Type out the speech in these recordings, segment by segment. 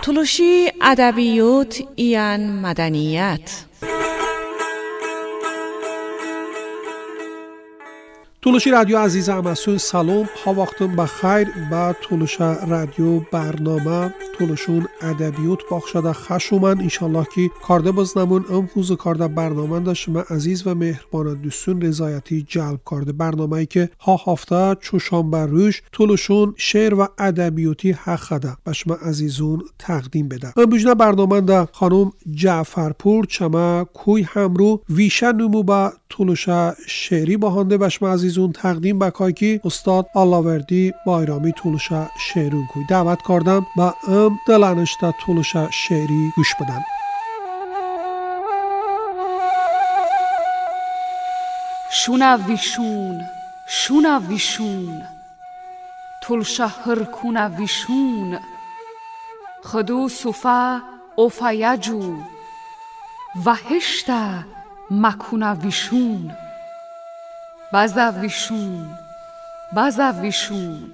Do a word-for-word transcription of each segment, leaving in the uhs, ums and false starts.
تلوشی ادبیات ایان مدنیت. تلوشی رادیو عزیز امسون سلام، ها وقتم بخیر. با تلوشا رادیو برنامه تلوشون ادبیات باخشده خشومن انشالله که کارده بزنمون ام حوز کارده برنامه دا شما عزیز و مهربان دوستون رضایتی جلب کارده برنامه ای که ها هفته چوشنبه روش تلوشون شعر و ادبیاتی حقده به شما عزیزون تقدیم بده. ام بجنه برنامه دا خانم جعفرپور چما کوی همرو ویشه نمو با تلوشا شعری باهنده به شما عزیزون تقدیم بکای که استاد آلاوردی بایرامی تلوشا شعرون کوی دعوت کردم با ام دلانشتا تلوشا شعری گوش بدن. شونا ویشون شونا ویشون تلوشا هرکونا ویشون خدو صفا اوفایجو و هشتا مکونا ویشون بازا ویشون بازا ویشون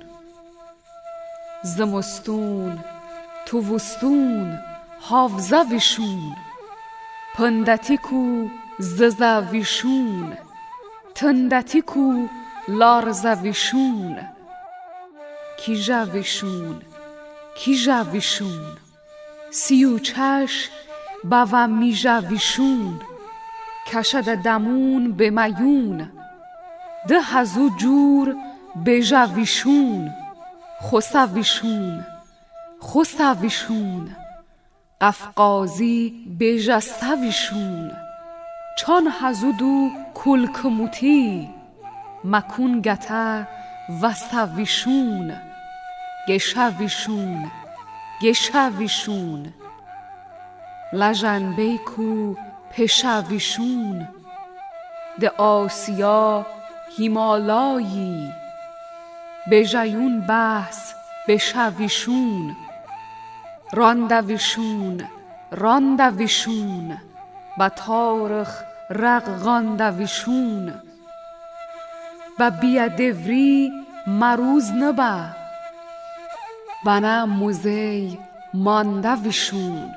زمستون تووستون حافظا ویشون پندتی کو ززا ویشون تندتی کو لارزا ویشون کیجا ویشون کیجا ویشون سیو چش باوا میجا ویشون کشد دمون به میون ده هزو جور بیجا ویشون خوسا ویشون خوسا ویشون قفقازی بیجا سا ویشون چون هزو دو کل کموتی مکون گتا وسا ویشون گشا ویشون گشا ویشون لجن بیکو پشا ویشون ده آسیا هیمالایی بجایون بحث بشا ویشون رانده ویشون رانده ویشون با تارخ رقغانده ویشون با بیادوری مروز نبا بنا موزی مانده ویشون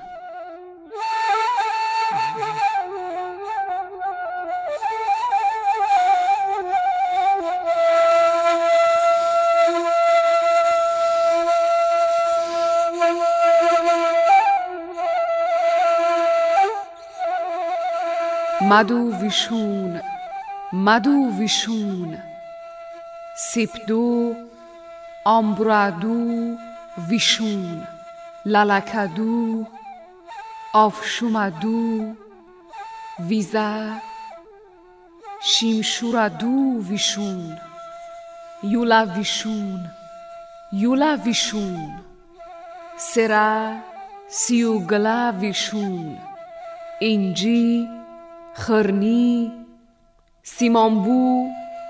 مدو ویشون مدو ویشون سیپدو آمبرادو ویشون لالکدو آفشومدو ویزا شیمشورادو ویشون یولا ویشون یولا ویشون سرا سیوگلا ویشون اینجی خرنی سیمانبو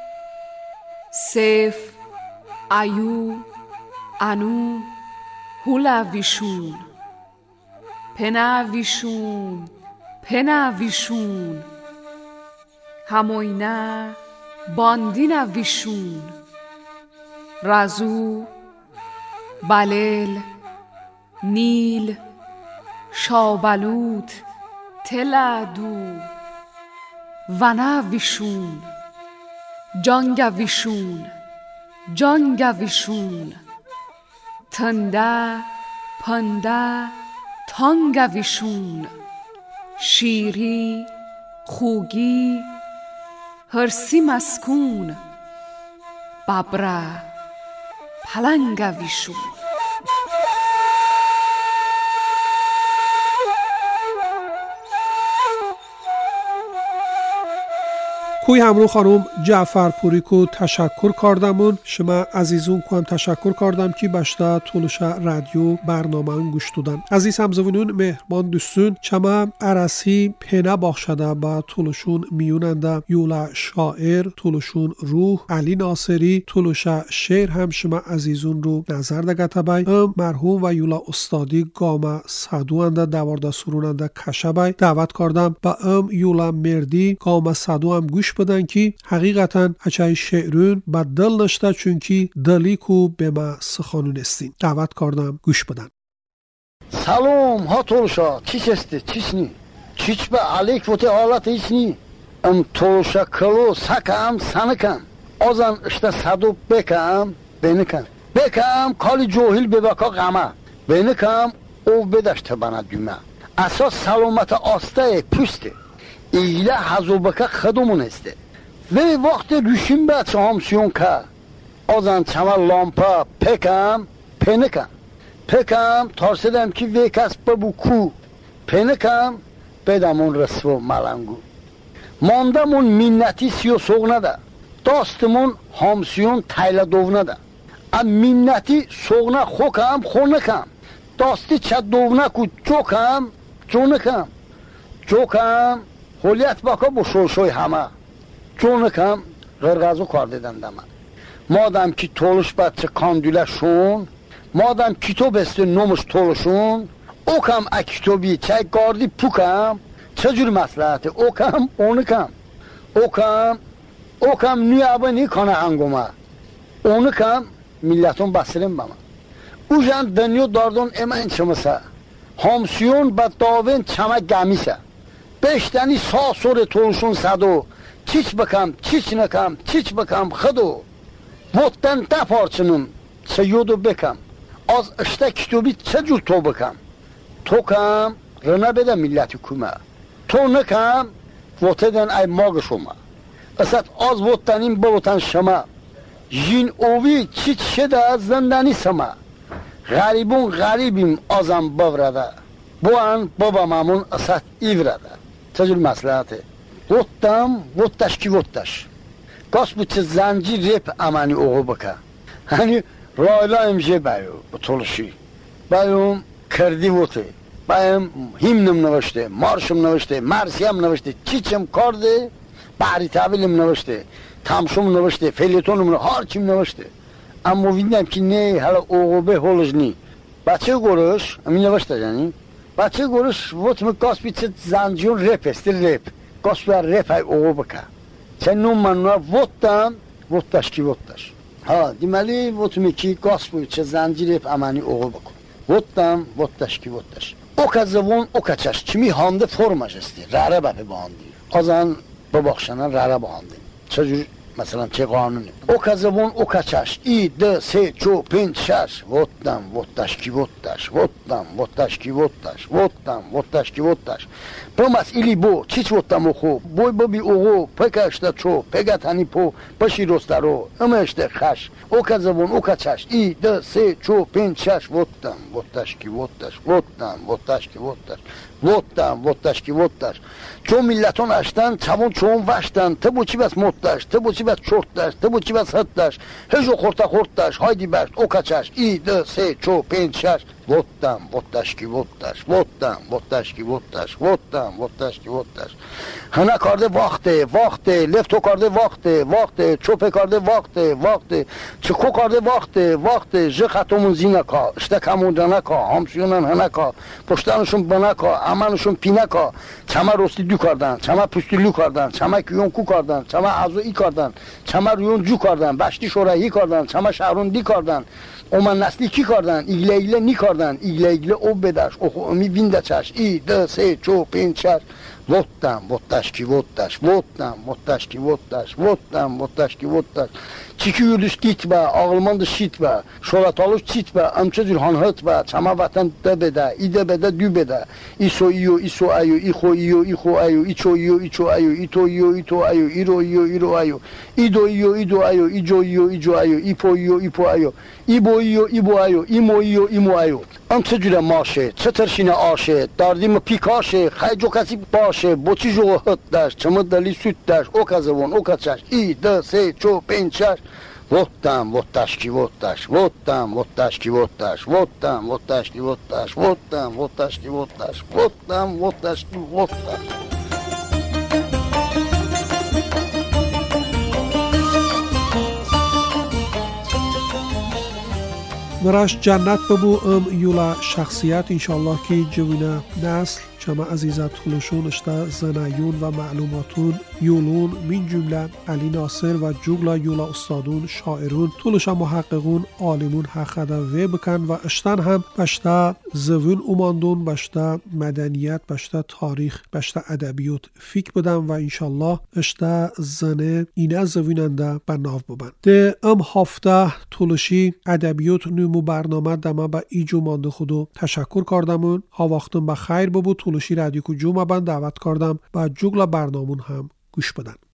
سیف ایو انو هولا ویشون پنا ویشون پنا ویشون هموینا باندینا ویشون رازو بلیل نیل شابلوت تلادو ونا ویشون جانگا ویشون جانگا ویشون تنده پنده تانگا ویشون شیری خوگی هرسی مسکون ببرا پلنگا ویشون. کوی همرو خانم جعفرپوری کو تشکر کردمون شما عزیزون کو هم تشکر کردم که باشتا تلوشا رادیو برنامه اون گوش دادن. عزیز همزوینون مهربان دوستون چما عرصی پنه باخشده با تلوشون میوننده یولا شاعر تلوشون روح علی ناصری تلوشا شعر هم شما عزیزون رو نظر دگته بای ام مرحوم و یولا استادی گامه صدوانده دوارده سروننده کشه بای دعوت کردم با ام یولا مردی گامه صدو هم گوش بدن که حقیقتا اچای شعرون با دل نشته چون که دلی کو به ما سخانون استین. دعوت کردم گوش بدن. Salom ha toluşa, çiç esti, çiç ni. Çiç be aleyk vote halat hiç ni. Am toluşa kalo sakam sanıkam. Ozan işte sadu bekam, benikam. Bekam kali johil bebaka gama. Benikam o bedaşte bana düme. Asas salomata astay püste. İyle hazubaka khadumun este. Ve vakti düşün be çamsiyon ka. Ozan çama lampa pekam, penikam. Pekam tarsedem ki ve kaspa bu ku. Penikam bedamon rısvo malangu. Mandamon minneti siyo soğuna da. Dostumon hamsiyon tayla dovuna da. Am minneti soğuna xokam xonakam. Dosti çad dovuna ku çokam çonakam. Çokam holiyat baka bu şoşoy hama. Çonakam gırgazı kar dedim dama. Madem ki toluş batçı kandüle şun. Madem kitap estin nomuş toluşun. Okam a kitabi çay gardi pukam. Çecür maslahati okam onukam. Okam okam niyabı ni kana hanguma. Onukam milletin basirin bama. Ujan dönüyor dardon emen çımısa. Hamsiyon ba davin çama gamisa. Beş tane sağ soru toluşun sado. Çiç bakam, çiç nakam, çiç bakam khado. Vottan da parçının seyodu bekam. Az işte kitabi çecür to bakam. Tokam rına bede milleti kuma. To nakam voteden ay magışoma. Esat az vottanin bavotan şama. Jin ovi çiç şeda zindani sama. Garibun garibim azam bavrada. Bu an babamamın esat ivrada. Tecül maslahati. Vottam vottaş ki vottaş. Kas bu çiz zanci rap amani oğu baka. Hani rayla imje bayo bu toluşi. Bayum کرdi vote. Bayım himnim navıştı, marşım navıştı, marsiyam navıştı, çiçim kardı, bari tabilim navıştı, tamşum navıştı, felyetonum navıştı, harçim navıştı. Ama bilmem ki ne hala oğu be holuş ni. Baçı görüş, amin navıştı yani. Baçı görüş, vot mu kasbi çit zanciyon rap estir rap. Kasbi rap ay oğu baka. Sen numanına vottan, vottaş ki vottaş. Ha, demeli vot mu ki kasbi çit zanci rap amani oğu baka. Vottam, vottaş ki vottaş. O kazavon, o kaçaş. Kimi hamde formaj esti. Rara bape bağındı. Azan babakşana rara bağındı. Çocuk mesela çe kanunu. O kazavon, o kaçaş. İ, de, se, ço, pin, şaş. Vottam, vottaş ki vottaş. Vottam, vottaş ki vottaş. Vottam, vottaş ki vottaş. Pomas ili bo, çiç vottam oku. Boy babi oğu, peka işte ço, peka tani po, başı rostaro. Ama işte kaş. O kazavon, o kaçaş. İ, de, se, ço, pin, şaş. Vottam, vottaş ki vottaş. Vottam, vottaş ki vottaş. Vottam, vottaş ki vottaş. Ço milleton açtan, çavun çoğun vaştan. Tıbu çibet mottaş, tıbu çibet çorttaş, tıbu çibet hıttaş. Hejo korta korttaş, haydi berk, o kaçaş. İ, de, se, ço, pin, şaş. Vottam, vottaş ki vottaş. Vottam, vottaş ki vottaş. Vottam, vottaş ki vottaş. Hana karde vakti, vakti. Lefto karde vakti, vakti. Çope karde vakti, vakti. Çıko karde vakti, vakti. Jı khatomun zinaka. İşte kamundanaka. Hamsiyonan hanaka. Poştanışın banaka. Amanışın pinaka. Çama rosti dükardan. Çama püstü lükardan. Çama küyon kukardan. Çama azu ikardan. Çama rüyon cukardan. Başti şora hikardan. Çama şahrun dikardan. Oman nasli ki kardan, igle igle ni kardan, igle igle o bedaş, oku ömi binde çaş, i, de, se, ço, pin, çaş. Vottam, vottaş ki vottaş, vottam, vottaş ki vottaş, vottam, vottaş ki vottaş. Çiki yürüdüş gitme, ağılmandı şitme, şoratalış çitme, amçacır hanhıtme, çama vatan debede, idebede dübede. İso iyo, iso ayo, iko iyo, iko ayo, iço iyo, iço ayo, ito iyo, ito ayo, iro iyo, iro ayo. İdo iyo, ido ayo, ico iyo, ico ayo, ipo iyo, ipo ayo. İbo iyo, ibo ayo, imo iyo, imo ayo. Amçacıra maşe, çıtırşine aşe, dardımı pikaşe, hayco kasip başe, boçi joğu hıttaş, çımıdali süttaş, o kazavon, o kaçaş, i, de, se, ço, pençaş. Vottam, vottaş ki vottaş, vottam, vottaş ki vottaş, vottam, vottaş ki vottaş, vottam, vottaş ki vottaş, vottam, vottaş ki vottaş. مرش جنت ببو ام یولا شخصیت انشالله که جوینا نسل چما عزیزت خلوشون اشتا زنایون و معلوماتون یولون من جمله علی ناصر و جوگلا یولا استادون شاعرون طولشا محققون عالمون حقدا و بکن و اشتن هم بشتا زوون اوماندون بشتا مدنیت بشتا تاریخ بشتا ادبیات فکر بدن و انشالله اشتا زنه اینه زویننده بناف ببن ده ام هفته طولشی ادبیات نمو برنامه دما با ایجو مانده خودو تشکر کردمون ها وقتم بخیر ببود طولشی رادیو کو جمعه بند دعوت کردم و جوگلا برنامون هم گوش بدن.